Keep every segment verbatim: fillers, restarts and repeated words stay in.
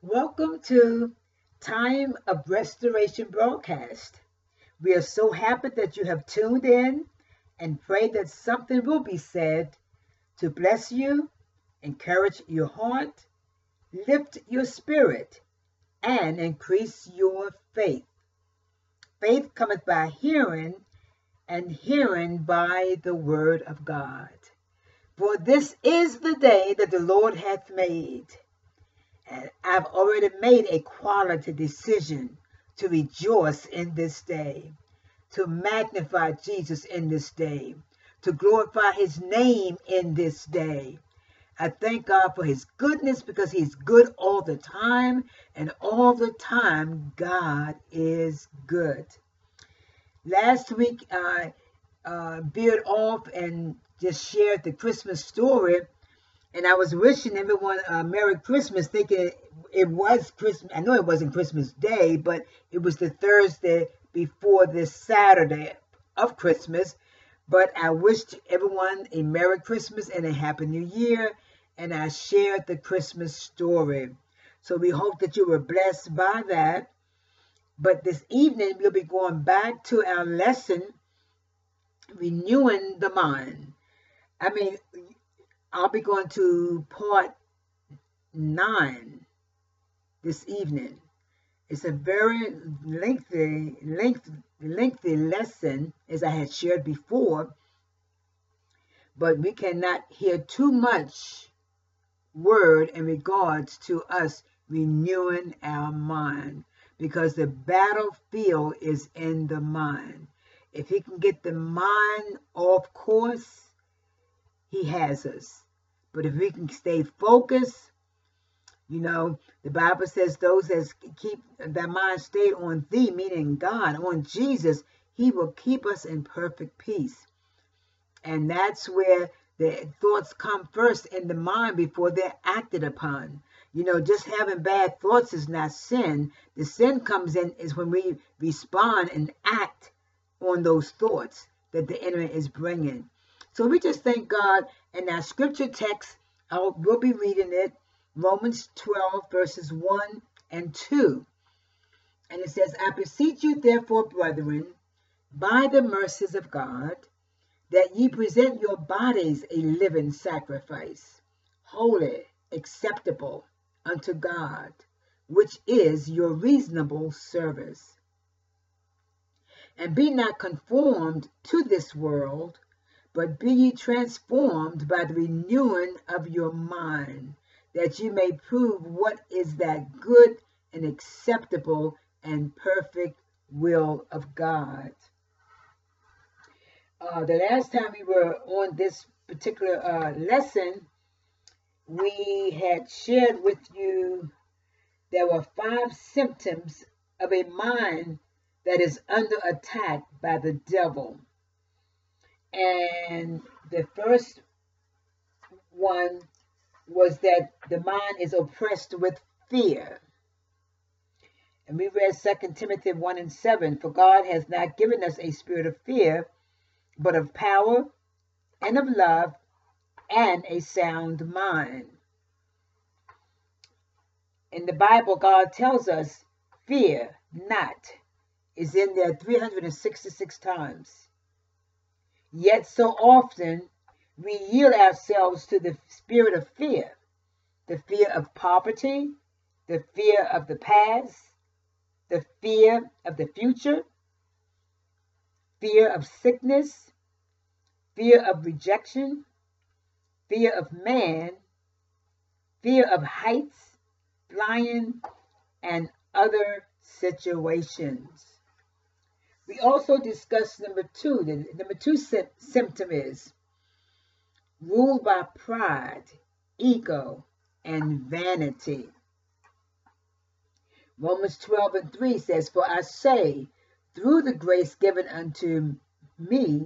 Welcome to Time of Restoration broadcast. We are so happy that you have tuned in and pray that something will be said to bless you, encourage your heart, lift your spirit, and increase your faith. Faith cometh by hearing, and hearing by the word of God. For this is the day that the Lord hath made. And I've already made a quality decision to rejoice in this day, to magnify Jesus in this day, to glorify his name in this day. I thank God for his goodness because he's good all the time, and all the time God is good. Last week I uh, veered off and just shared the Christmas story. And I was wishing everyone a Merry Christmas, thinking it was Christmas. I know it wasn't Christmas Day, but it was the Thursday before this Saturday of Christmas. But I wished everyone a Merry Christmas and a Happy New Year. And I shared the Christmas story. So we hope that you were blessed by that. But this evening, we'll be going back to our lesson, Renewing the Mind. I mean, I'll be going to part nine this evening. It's a very lengthy, lengthy, lengthy lesson, as I had shared before, but we cannot hear too much word in regards to us renewing our mind, because the battlefield is in the mind. If he can get the mind off course, he has us. But if we can stay focused, you know, the Bible says those that keep their mind stayed on thee, meaning God, on Jesus, he will keep us in perfect peace. And that's where the thoughts come first in the mind before they're acted upon. You know, just having bad thoughts is not sin. The sin comes in is when we respond and act on those thoughts that the enemy is bringing. So we just thank God. And our scripture text, I'll, we'll be reading it, Romans twelve, verses one and two. And it says, I beseech you therefore, brethren, by the mercies of God, that ye present your bodies a living sacrifice, holy, acceptable unto God, which is your reasonable service. And be not conformed to this world, but be ye transformed by the renewing of your mind, that ye may prove what is that good and acceptable and perfect will of God. Uh, the last time we were on this particular uh, lesson, we had shared with you there were five symptoms of a mind that is under attack by the devil. And the first one was that the mind is oppressed with fear. And we read Second Timothy one and seven, for God has not given us a spirit of fear, but of power and of love and a sound mind. In the Bible, God tells us, fear not, is in there three hundred sixty-six times. Yet so often we yield ourselves to the spirit of fear, the fear of poverty, the fear of the past, the fear of the future, fear of sickness, fear of rejection, fear of man, fear of heights, flying, and other situations. We also discussed number two. The number two sy- symptom is ruled by pride, ego, and vanity. Romans twelve and three says, for I say, through the grace given unto me,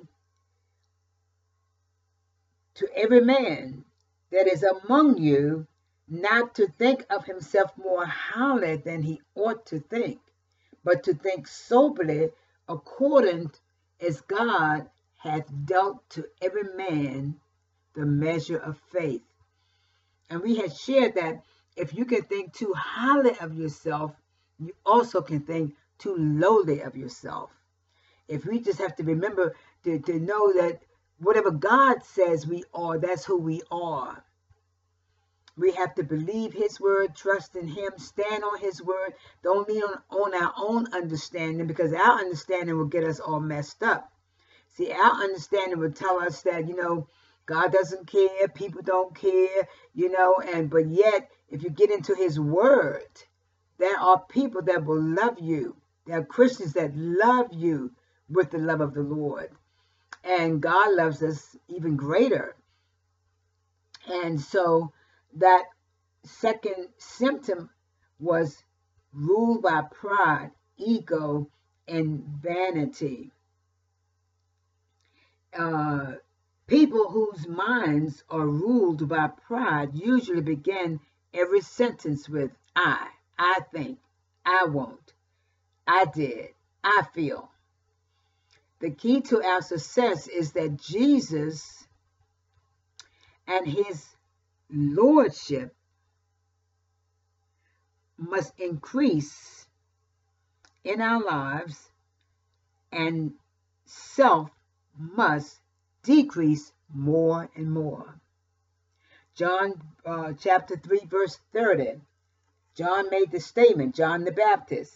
to every man that is among you, not to think of himself more highly than he ought to think, but to think soberly, according as God hath dealt to every man the measure of faith. And we had shared that if you can think too highly of yourself, you also can think too lowly of yourself. If we just have to remember to, to know that whatever God says we are, that's who we are. We have to believe his word, trust in him, stand on his word. Don't lean on, on our own understanding, because our understanding will get us all messed up. See, our understanding will tell us that, you know, God doesn't care, people don't care, you know, and but yet, if you get into his word, there are people that will love you. There are Christians that love you with the love of the Lord. And God loves us even greater. And so that second symptom was ruled by pride, ego, and vanity. Uh, people whose minds are ruled by pride usually begin every sentence with I, I think, I won't, I did, I feel. The key to our success is that Jesus and his lordship must increase in our lives, and self must decrease more and more. John uh, chapter three, verse thirty. John made the statement, John the Baptist,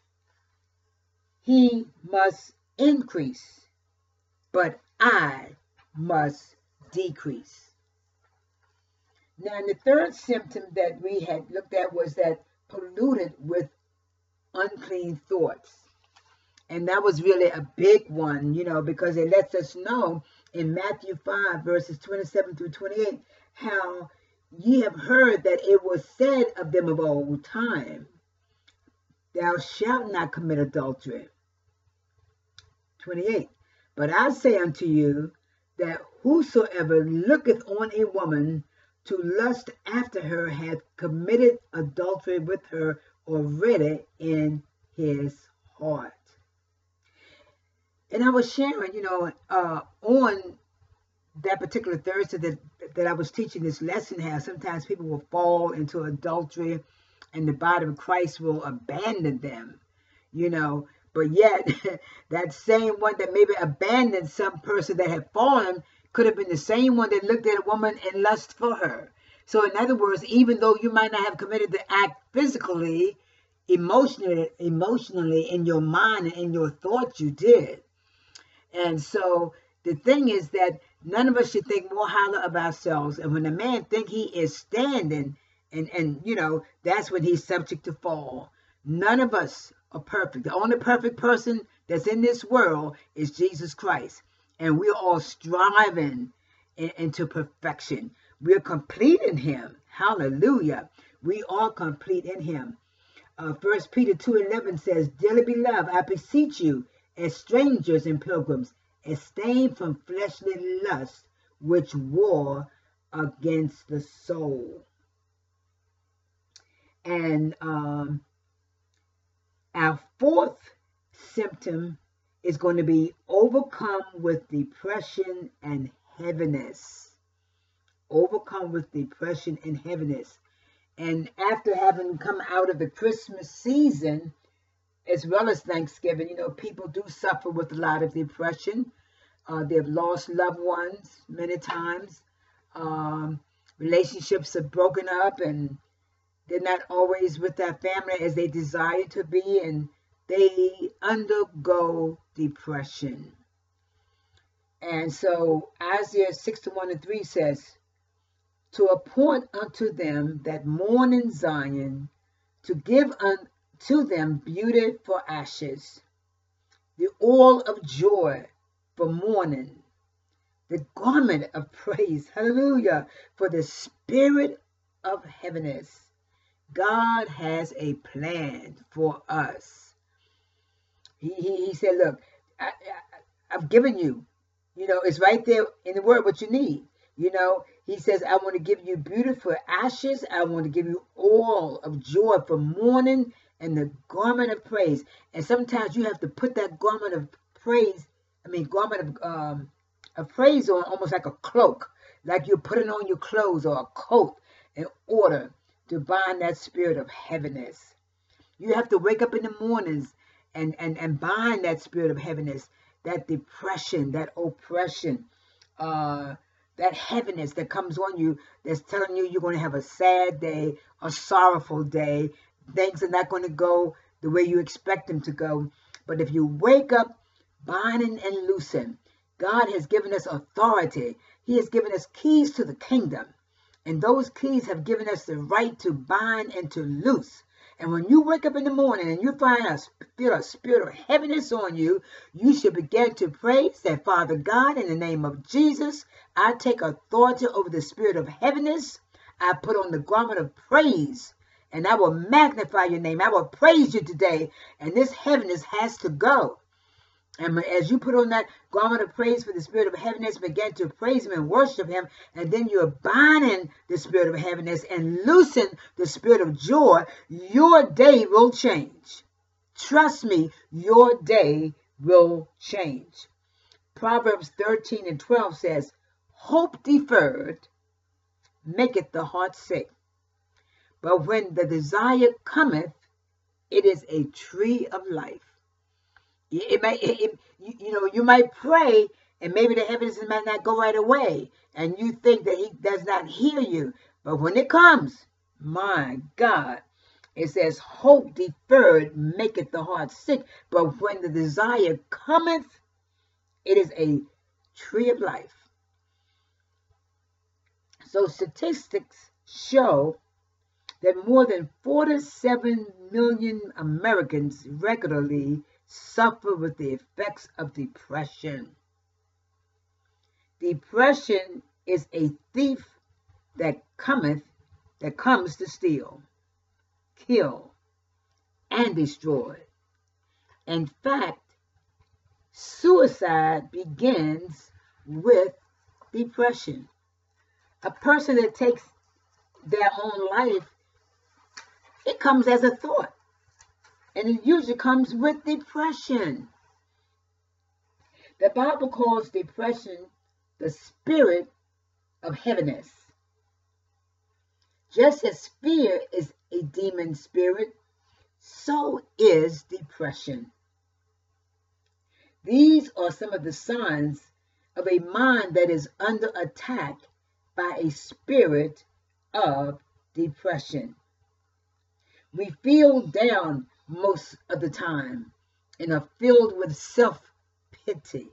he must increase, but I must decrease. Now, the third symptom that we had looked at was that polluted with unclean thoughts. And that was really a big one, you know, because it lets us know in Matthew five, verses twenty-seven through twenty-eight, how ye have heard that it was said of them of old time, thou shalt not commit adultery. twenty-eight. But I say unto you that whosoever looketh on a woman to lust after her hath committed adultery with her already in his heart. And I was sharing, you know, uh, on that particular Thursday that, that I was teaching this lesson, how sometimes people will fall into adultery and the body of Christ will abandon them, you know. But yet, that same one that maybe abandoned some person that had fallen could have been the same one that looked at a woman and lust for her. So in other words, even though you might not have committed the act physically, emotionally, emotionally in your mind and in your thoughts, you did. And so the thing is that none of us should think more highly of ourselves. And when a man think he is standing, and, and you know, that's when he's subject to fall. None of us are perfect. The only perfect person that's in this world is Jesus Christ. And we're all striving in, into perfection. We're complete in him. Hallelujah. We are complete in him. Uh, First Peter two eleven says, Dearly beloved, I beseech you, as strangers and pilgrims, abstain from fleshly lust, which war against the soul. And um, our fourth symptom is going to be overcome with depression and heaviness. Overcome with depression and heaviness. And after having come out of the Christmas season, as well as Thanksgiving, you know, people do suffer with a lot of depression. Uh, they've lost loved ones many times. Um, relationships are broken up, and they're not always with their family as they desire to be, and they undergo depression. And so Isaiah sixty-one and three says, to appoint unto them that mourn in Zion, to give unto them beauty for ashes, the oil of joy for mourning, the garment of praise, hallelujah, for the spirit of heaviness. God has a plan for us. He, he, he said, look, I, I, I've given you, you know, it's right there in the word what you need. You know, he says, I want to give you beauty for ashes. I want to give you oil of joy for mourning and the garment of praise. And sometimes you have to put that garment of praise, I mean, garment of, um, of praise on almost like a cloak, like you're putting on your clothes or a coat in order to bind that spirit of heaviness. You have to wake up in the mornings and, and, and bind that spirit of heaviness, that depression, that oppression, uh, that heaviness that comes on you, that's telling you you're going to have a sad day, a sorrowful day. Things are not going to go the way you expect them to go. But if you wake up, binding and loosing, God has given us authority. He has given us keys to the kingdom. And those keys have given us the right to bind and to loose. And when you wake up in the morning and you find a, feel a spirit of heaviness on you, you should begin to pray. Say, Father God, in the name of Jesus, I take authority over the spirit of heaviness. I put on the garment of praise, and I will magnify your name. I will praise you today, and this heaviness has to go. And as you put on that garment of praise for the spirit of heaviness, begin to praise him and worship him. And then you're binding the spirit of heaviness and loosen the spirit of joy. Your day will change. Trust me, your day will change. Proverbs thirteen and twelve says, hope deferred maketh the heart sick. But when the desire cometh, it is a tree of life. It may, it, it, you, you know, you might pray, and maybe the heavens might not go right away, and you think that he does not hear you. But when it comes, my God, it says, hope deferred maketh the heart sick. But when the desire cometh, it is a tree of life. So statistics show that more than forty-seven million Americans regularly suffer with the effects of depression. Depression is a thief that cometh, that comes to steal, kill, and destroy. In fact, suicide begins with depression. A person that takes their own life, it comes as a thought. And it usually comes with depression. The Bible calls depression the spirit of heaviness. Just as fear is a demon spirit, so is depression. These are some of the signs of a mind that is under attack by a spirit of depression. We feel down most of the time and are filled with self-pity.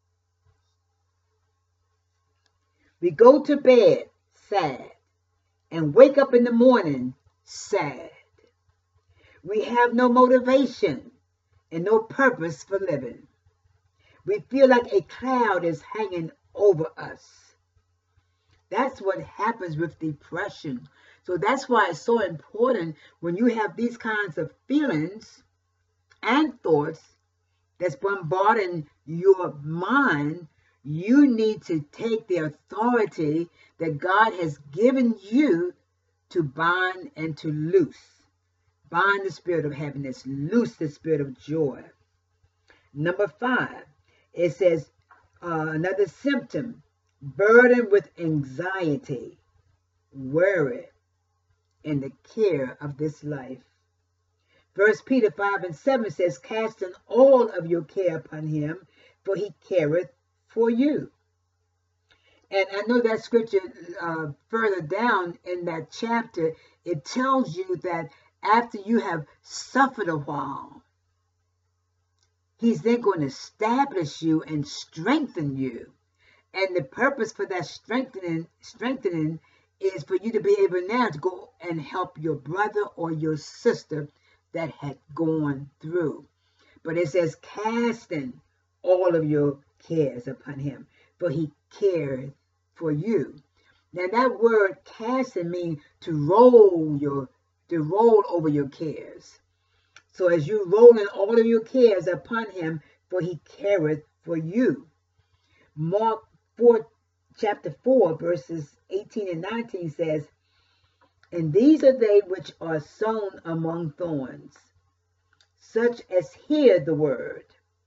We go to bed sad and wake up in the morning sad. We have no motivation and no purpose for living. We feel like a cloud is hanging over us. That's what happens with depression. So that's why it's so important when you have these kinds of feelings and thoughts that's bombarding your mind, you need to take the authority that God has given you to bind and to loose. Bind the spirit of heaviness, loose the spirit of joy. Number five, it says uh, another symptom, burdened with anxiety, worry, and the care of this life. First Peter five and seven says, casting all of your care upon him, for he careth for you. And I know that scripture uh, further down in that chapter, it tells you that after you have suffered a while, he's then going to establish you and strengthen you. And the purpose for that strengthening, strengthening is for you to be able now to go and help your brother or your sister that had gone through. But it says, casting all of your cares upon him, for he cared for you. Now that word casting means to roll your, to roll over your cares. So as you rolling all of your cares upon him, for he careth for you. Mark four, chapter four, verses eighteen and nineteen says, and these are they which are sown among thorns, such as hear the word,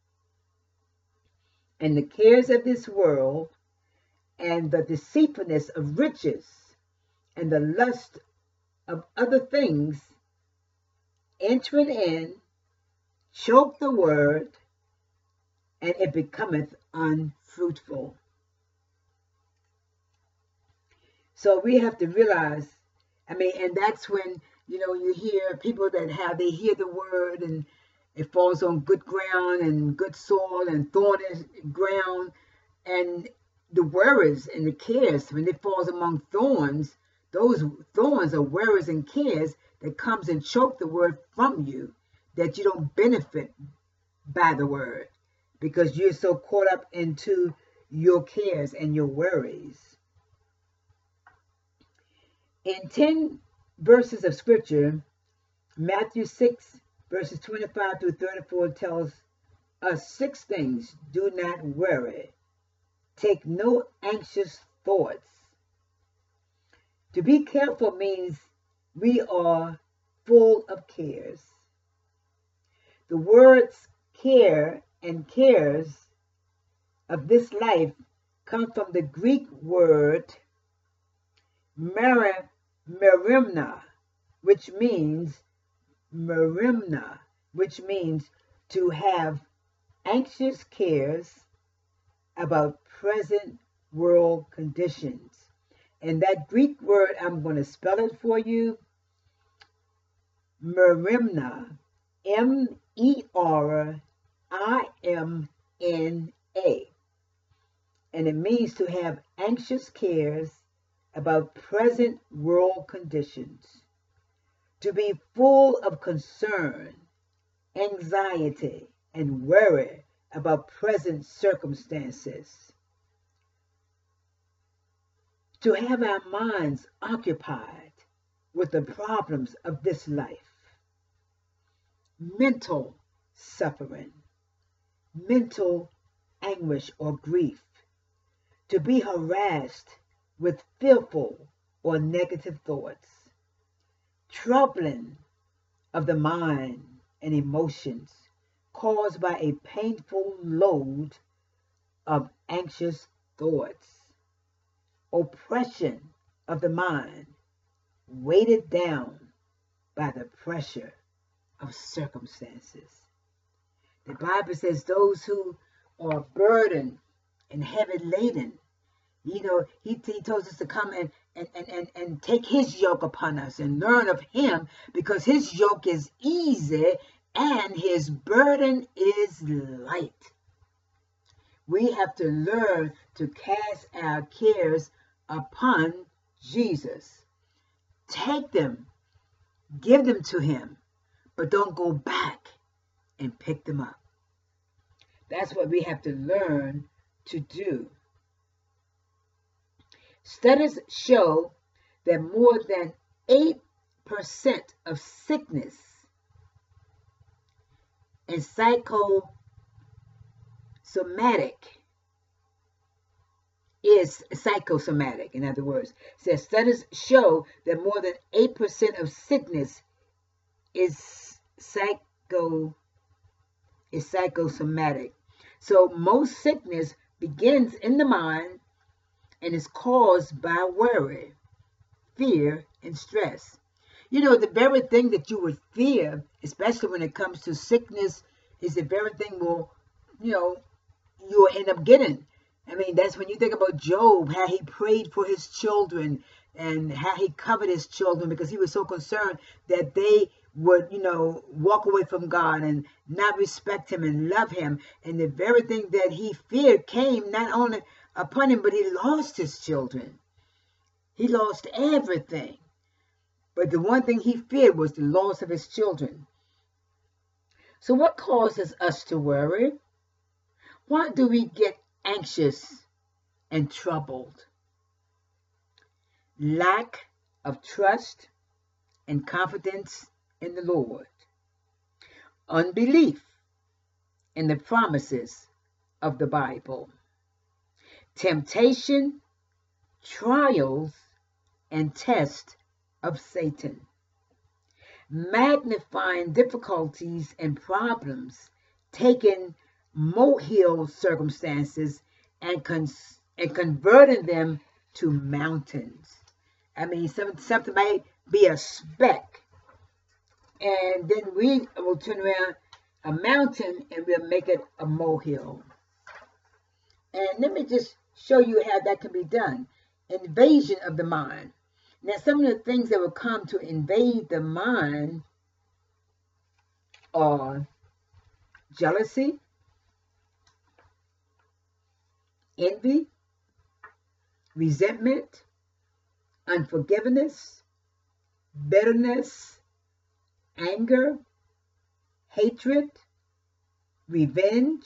and the cares of this world, and the deceitfulness of riches, and the lust of other things entering in, choke the word, and it becometh unfruitful. So we have to realize, I mean, and that's when, you know, you hear people that have, they hear the word and it falls on good ground and good soil and thorny ground. And the worries and the cares, when it falls among thorns, those thorns are worries and cares that comes and choke the word from you, that you don't benefit by the word because you're so caught up into your cares and your worries. In ten verses of scripture, Matthew six, verses twenty-five through thirty-four tells us six things. Do not worry. Take no anxious thoughts. To be careful means we are full of cares. The words care and cares of this life come from the Greek word merimna, which means merimna, which means to have anxious cares about present world conditions. And that Greek word, I'm going to spell it for you. Merimna, M E R I M N A. And it means to have anxious cares about present world conditions. To be full of concern, anxiety, and worry about present circumstances. To have our minds occupied with the problems of this life. Mental suffering, mental anguish or grief. To be harassed with fearful or negative thoughts. Troubling of the mind and emotions caused by a painful load of anxious thoughts. Oppression of the mind, weighted down by the pressure of circumstances. The Bible says those who are burdened and heavy laden, you know, he, he tells us to come and, and, and, and, and take his yoke upon us and learn of him, because his yoke is easy and his burden is light. We have to learn to cast our cares upon Jesus. Take them, give them to him, but don't go back and pick them up. That's what we have to learn to do. Studies show that more than eight percent of sickness and psychosomatic is psychosomatic. In other words, says studies show that more than eight percent of sickness is psycho is psychosomatic. So most sickness begins in the mind and is caused by worry, fear, and stress. You know, the very thing that you would fear, especially when it comes to sickness, is the very thing will, you know, you'll end up getting. I mean, that's when you think about Job, how he prayed for his children and how he covered his children because he was so concerned that they would, you know, walk away from God and not respect him and love him. And the very thing that he feared came not only upon him, but he lost his children. He lost everything. But the one thing he feared was the loss of his children. So what causes us to worry? Why do we get anxious and troubled? Lack of trust and confidence in the Lord. Unbelief in the promises of the Bible. Temptation, trials, and tests of Satan. Magnifying difficulties and problems, taking molehill circumstances and, con- and converting them to mountains. I mean, some, something might be a speck, and then we will turn around a mountain and we'll make it a molehill. And let me just show you how that can be done. Invasion of the mind. Now, some of the things that will come to invade the mind are jealousy, envy, resentment, unforgiveness, bitterness, anger, hatred, revenge,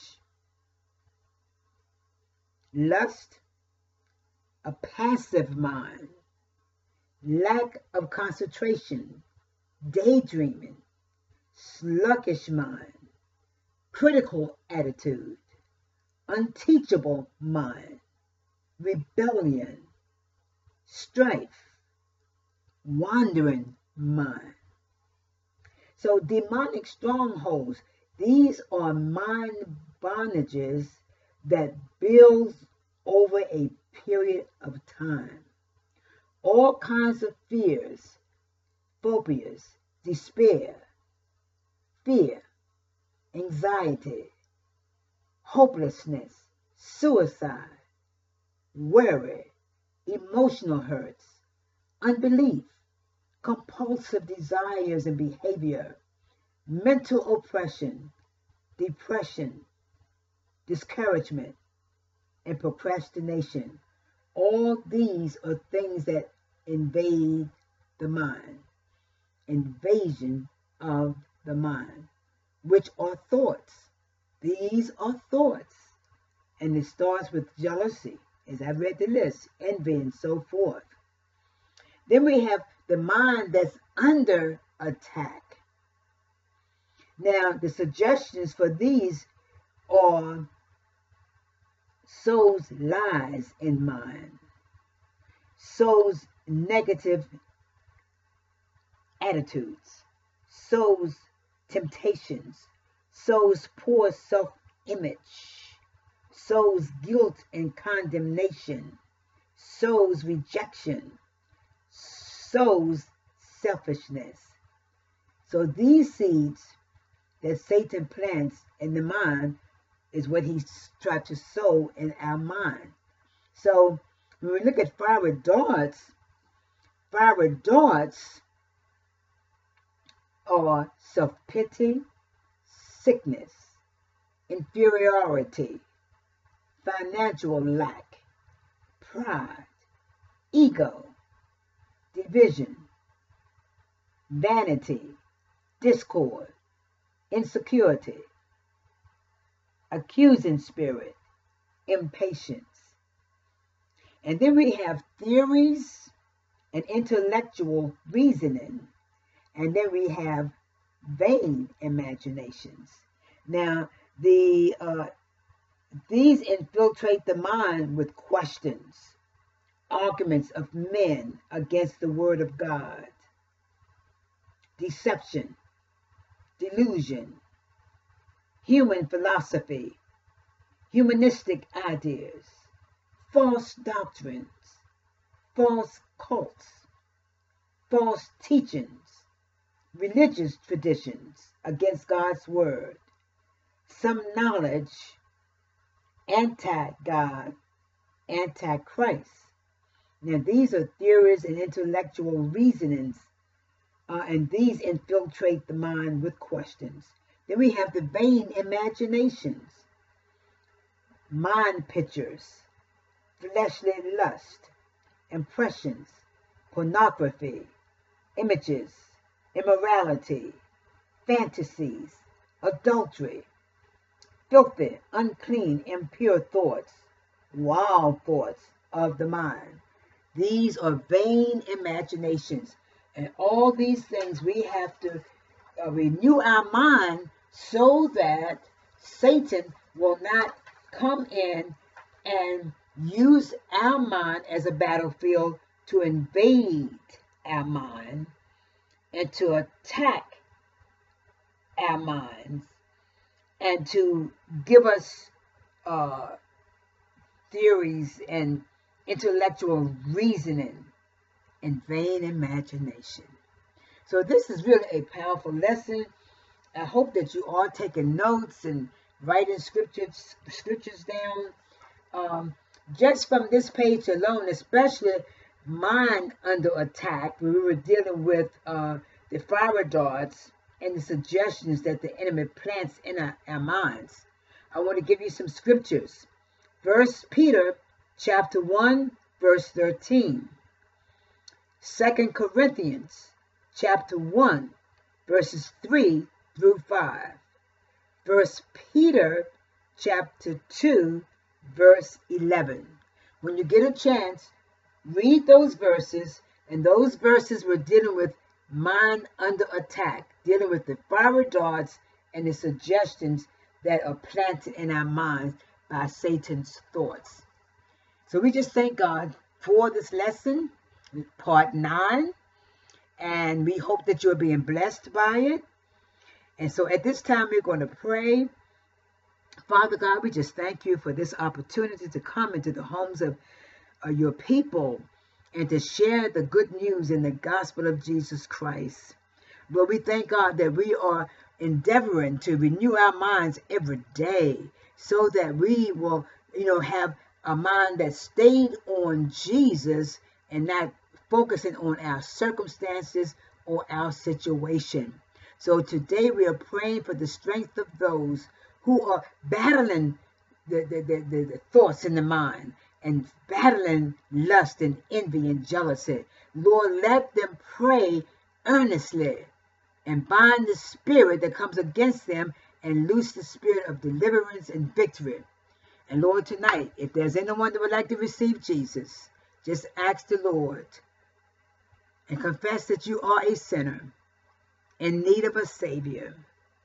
lust, a passive mind, lack of concentration, daydreaming, sluggish mind, critical attitude, unteachable mind, rebellion, strife, wandering mind. So demonic strongholds, these are mind bondages that builds over a period of time. All kinds of fears, phobias, despair, fear, anxiety, hopelessness, suicide, worry, emotional hurts, unbelief, compulsive desires and behavior, mental oppression, depression, discouragement, and procrastination. All these are things that invade the mind. Invasion of the mind, which are thoughts. These are thoughts. And it starts with jealousy, as I read the list, envy, and so forth. Then we have the mind that's under attack. Now, the suggestions for these are sows lies in mind, sows negative attitudes, sows temptations, sows poor self-image, sows guilt and condemnation, sows rejection, sows selfishness. So these seeds that Satan plants in the mind is what he tried to sow in our mind. So when we look at fiery darts, fiery darts are self-pity, sickness, inferiority, financial lack, pride, ego, division, vanity, discord, insecurity, accusing spirit, impatience. And then we have theories and intellectual reasoning. And then we have vain imaginations. Now, the uh, these infiltrate the mind with questions, arguments of men against the word of God, deception, delusion, human philosophy, humanistic ideas, false doctrines, false cults, false teachings, religious traditions against God's word, some knowledge, anti-God, anti-Christ. Now, these are theories and intellectual reasonings, uh, and these infiltrate the mind with questions. Then we have the vain imaginations, mind pictures, fleshly lust, impressions, pornography, images, immorality, fantasies, adultery, filthy, unclean, impure thoughts, wild thoughts of the mind. These are vain imaginations. And all these things we have to uh, renew our mind so that Satan will not come in and use our mind as a battlefield to invade our mind and to attack our minds and to give us uh, theories and intellectual reasoning and vain imagination. So this is really a powerful lesson. I hope that you are taking notes and writing scriptures scriptures down. Um, just from this page alone, especially mind under attack, we were dealing with uh, the fire darts and the suggestions that the enemy plants in our, our minds. I want to give you some scriptures. First Peter chapter one, verse thirteen. Second Corinthians chapter one, verses three through five. First Peter chapter two, verse eleven. When you get a chance, read those verses, and those verses were dealing with mind under attack, dealing with the fiery darts and the suggestions that are planted in our minds by Satan's thoughts. So we just thank God for this lesson, part nine, and we hope that you're being blessed by it. And so at this time, we're going to pray. Father God, we just thank you for this opportunity to come into the homes of uh, your people and to share the good news in the gospel of Jesus Christ. Lord, we thank God that we are endeavoring to renew our minds every day so that we will, you know, have a mind that stayed on Jesus and not focusing on our circumstances or our situation. So today we are praying for the strength of those who are battling the, the, the, the, the thoughts in the mind and battling lust and envy and jealousy. Lord, let them pray earnestly and bind the spirit that comes against them and loose the spirit of deliverance and victory. And Lord, tonight, if there's anyone that would like to receive Jesus, just ask the Lord and confess that you are a sinner in need of a Savior.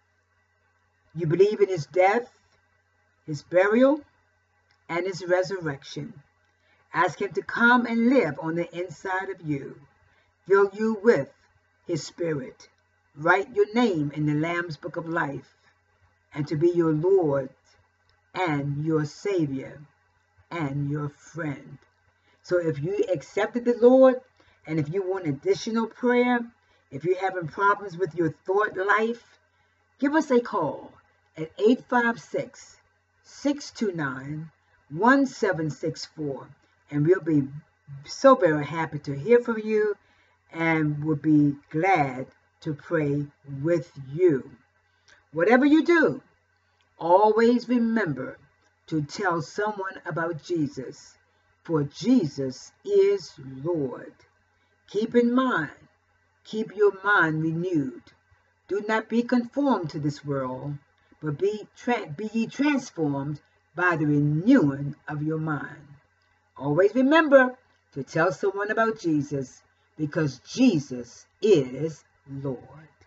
You believe in his death, his burial, and his resurrection. Ask him to come and live on the inside of you, fill you with his spirit, write your name in the Lamb's Book of Life, and to be your Lord and your Savior and your friend. So if you accepted the Lord, and if you want additional prayer, if you're having problems with your thought life, give us a call at eight five six, six two nine, one seven six four, and we'll be so very happy to hear from you and we'll be glad to pray with you. Whatever you do, always remember to tell someone about Jesus, for Jesus is Lord. Keep in mind, keep your mind renewed. Do not be conformed to this world, but be, tra- be ye transformed by the renewing of your mind. Always remember to tell someone about Jesus, because Jesus is Lord.